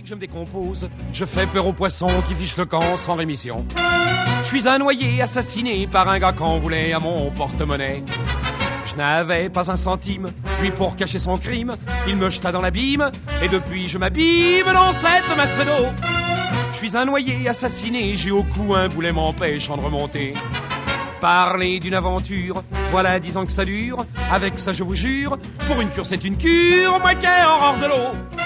que je me décompose, je fais peur aux poissons qui fichent le camp sans rémission. Je suis un noyé assassiné par un gars qu'on voulait à mon porte-monnaie. Je n'avais pas un centime, lui pour cacher son crime, il me jeta dans l'abîme, et depuis je m'abîme dans cette masse d'eau. Je suis un noyé assassiné, j'ai au cou un boulet m'empêchant de remonter. Parler d'une aventure, voilà 10 ans que ça dure, avec ça je vous jure, pour une cure c'est une cure, moi qui ai horreur de l'eau.